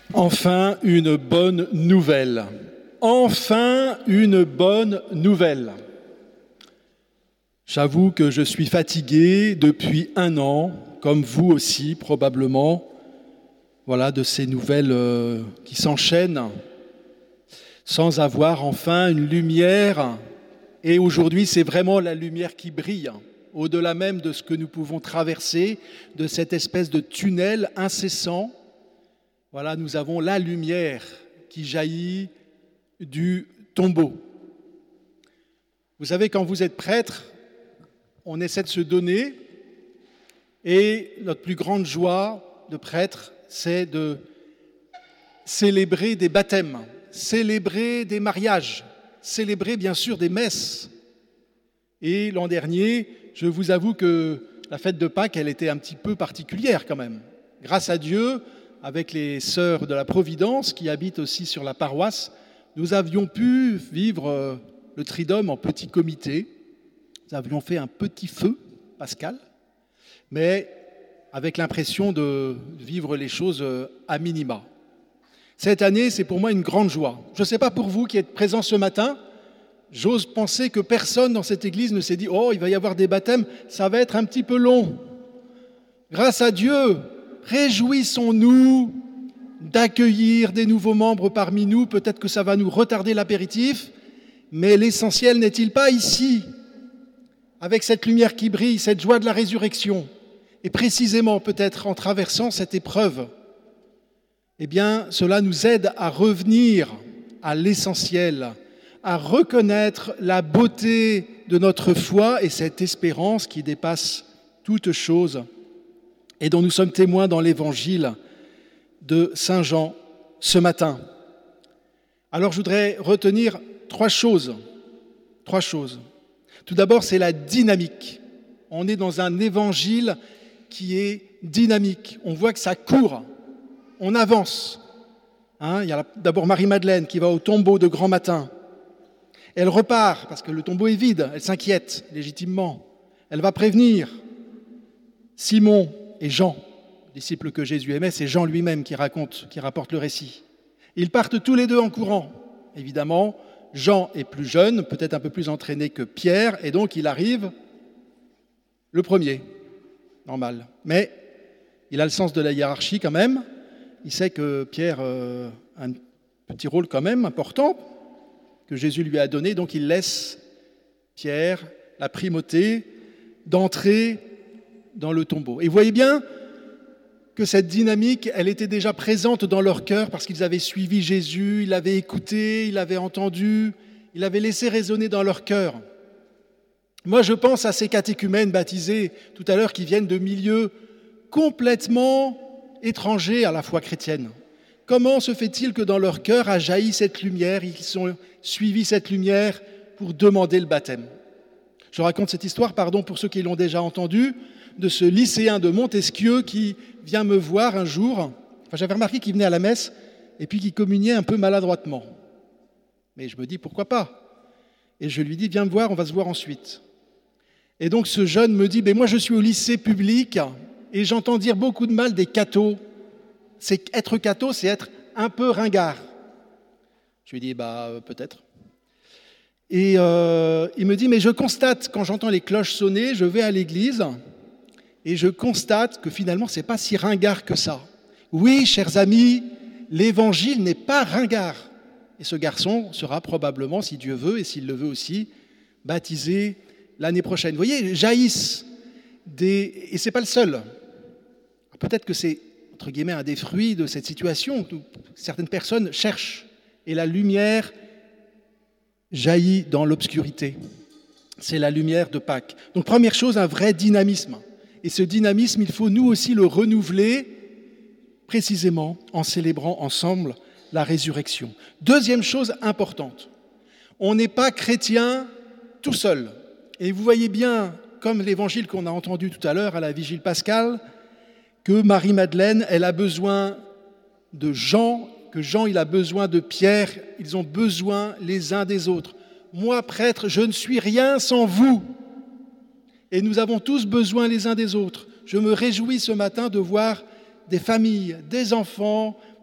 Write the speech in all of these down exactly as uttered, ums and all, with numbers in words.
Enfin une bonne nouvelle. Enfin une bonne nouvelle. J'avoue que je suis fatigué depuis un an, comme vous aussi probablement, voilà, de ces nouvelles euh, qui s'enchaînent, sans avoir enfin une lumière. Et aujourd'hui, c'est vraiment la lumière qui brille, au-delà même de ce que nous pouvons traverser, de cette espèce de tunnel incessant. Voilà, nous avons la lumière qui jaillit du tombeau. Vous savez, quand vous êtes prêtre, on essaie de se donner, et notre plus grande joie de prêtre, c'est de célébrer des baptêmes, célébrer des mariages, célébrer bien sûr des messes. Et l'an dernier, je vous avoue que la fête de Pâques, elle était un petit peu particulière quand même. Grâce à Dieu, avec les sœurs de la Providence qui habitent aussi sur la paroisse, nous avions pu vivre le Triduum en petit comité. Nous avions fait un petit feu pascal, mais avec l'impression de vivre les choses à minima. Cette année, c'est pour moi une grande joie. Je ne sais pas pour vous qui êtes présents ce matin, j'ose penser que personne dans cette église ne s'est dit « Oh, il va y avoir des baptêmes, ça va être un petit peu long ». Grâce à Dieu, réjouissons-nous d'accueillir des nouveaux membres parmi nous. Peut-être que ça va nous retarder l'apéritif, mais l'essentiel n'est-il pas ici, avec cette lumière qui brille, cette joie de la résurrection, et précisément peut-être en traversant cette épreuve, eh bien, cela nous aide à revenir à l'essentiel, à reconnaître la beauté de notre foi et cette espérance qui dépasse toute chose et dont nous sommes témoins dans l'évangile de Saint Jean ce matin. Alors je voudrais retenir trois choses. Trois choses. Tout d'abord, c'est la dynamique. On est dans un évangile qui est dynamique. On voit que ça court, on avance. Hein, il y a d'abord Marie-Madeleine qui va au tombeau de grand matin. Elle repart parce que le tombeau est vide, elle s'inquiète légitimement. Elle va prévenir Simon et Jean, disciples que Jésus aimait, c'est Jean lui-même qui raconte, qui rapporte le récit. Ils partent tous les deux en courant. Évidemment, Jean est plus jeune, peut-être un peu plus entraîné que Pierre, et donc il arrive le premier, normal. Mais il a le sens de la hiérarchie quand même. Il sait que Pierre a un petit rôle quand même important que Jésus lui a donné, donc il laisse Pierre la primauté d'entrer dans le tombeau. Et vous voyez bien que cette dynamique, elle était déjà présente dans leur cœur parce qu'ils avaient suivi Jésus, ils l'avaient écouté, ils l'avaient entendu, ils l'avaient laissé résonner dans leur cœur. Moi, je pense à ces catéchumènes baptisés tout à l'heure qui viennent de milieux complètement étrangers à la foi chrétienne. Comment se fait-il que dans leur cœur a jailli cette lumière, ils ont suivi cette lumière pour demander le baptême? Je raconte cette histoire, pardon pour ceux qui l'ont déjà entendue, de ce lycéen de Montesquieu qui vient me voir un jour. Enfin, j'avais remarqué qu'il venait à la messe et puis qu'il communiait un peu maladroitement. Mais je me dis, pourquoi pas? Et je lui dis, viens me voir, on va se voir ensuite. Et donc ce jeune me dit, ben moi je suis au lycée public et j'entends dire beaucoup de mal des cathos. C'est, être catho, c'est être un peu ringard. Je lui dis, bah euh, peut-être. Et euh, il me dit, mais je constate, quand j'entends les cloches sonner, je vais à l'église et je constate que finalement, c'est pas si ringard que ça. Oui, chers amis, l'évangile n'est pas ringard. Et ce garçon sera probablement, si Dieu veut et s'il le veut aussi, baptisé l'année prochaine. Vous voyez, jaillissent des... Et c'est pas le seul. Peut-être que c'est, entre guillemets, un des fruits de cette situation où certaines personnes cherchent et la lumière jaillit dans l'obscurité. C'est la lumière de Pâques. Donc, première chose, un vrai dynamisme. Et ce dynamisme, il faut nous aussi le renouveler précisément en célébrant ensemble la résurrection. Deuxième chose importante, on n'est pas chrétien tout seul. Et vous voyez bien, comme l'évangile qu'on a entendu tout à l'heure à la vigile pascale, que Marie-Madeleine, elle a besoin de Jean, que Jean, il a besoin de Pierre, ils ont besoin les uns des autres. Moi, prêtre, je ne suis rien sans vous. Et nous avons tous besoin les uns des autres. Je me réjouis ce matin de voir des familles, des enfants,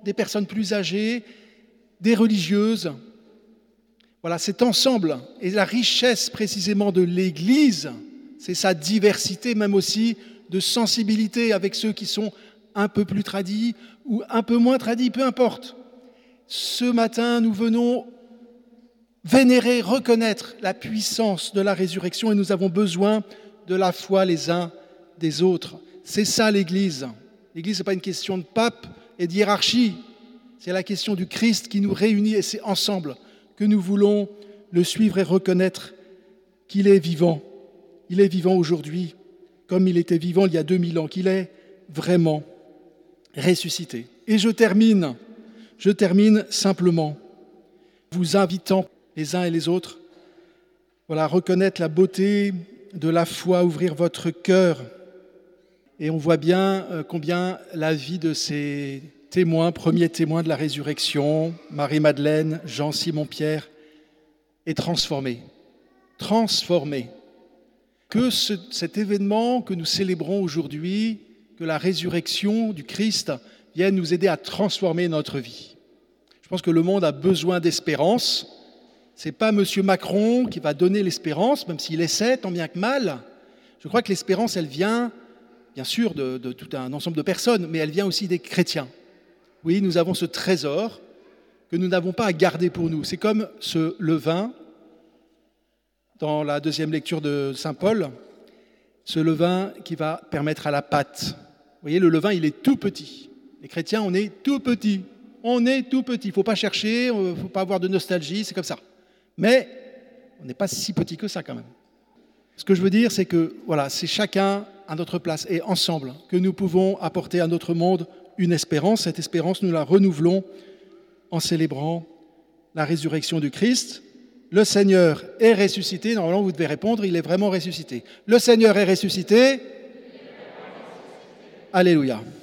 des personnes plus âgées, des religieuses. Voilà, c'est ensemble. Et la richesse précisément de l'Église, c'est sa diversité, même aussi de sensibilité avec ceux qui sont un peu plus tradis ou un peu moins tradis, peu importe. Ce matin, nous venons vénérer, reconnaître la puissance de la résurrection et nous avons besoin de la foi les uns des autres. C'est ça l'Église. L'Église, ce n'est pas une question de pape et de hiérarchie. C'est la question du Christ qui nous réunit et c'est ensemble que nous voulons le suivre et reconnaître qu'il est vivant. Il est vivant aujourd'hui comme il était vivant il y a deux mille ans, qu'il est vraiment ressuscité. Et je termine, je termine simplement vous invitant les uns et les autres voilà, à reconnaître la beauté de la foi, ouvrir votre cœur. Et on voit bien combien la vie de ces témoins, premiers témoins de la résurrection, Marie-Madeleine, Jean-Simon-Pierre, est transformée. Transformée. Que ce, cet événement que nous célébrons aujourd'hui, que la résurrection du Christ vienne nous aider à transformer notre vie. Je pense que le monde a besoin d'espérance. Ce n'est pas M. Macron qui va donner l'espérance, même s'il essaie, tant bien que mal. Je crois que l'espérance, elle vient, bien sûr, de, de tout un ensemble de personnes, mais elle vient aussi des chrétiens. Oui, nous avons ce trésor que nous n'avons pas à garder pour nous. C'est comme ce levain, dans la deuxième lecture de saint Paul, ce levain qui va permettre à la pâte. Vous voyez, le levain, il est tout petit. Les chrétiens, on est tout petit. On est tout petit. Il ne faut pas chercher, il ne faut pas avoir de nostalgie, c'est comme ça. Mais on n'est pas si petit que ça quand même. Ce que je veux dire, c'est que voilà, c'est chacun à notre place et ensemble que nous pouvons apporter à notre monde une espérance. Cette espérance, nous la renouvelons en célébrant la résurrection du Christ. Le Seigneur est ressuscité. Normalement, vous devez répondre, il est vraiment ressuscité. Le Seigneur est ressuscité. Alléluia.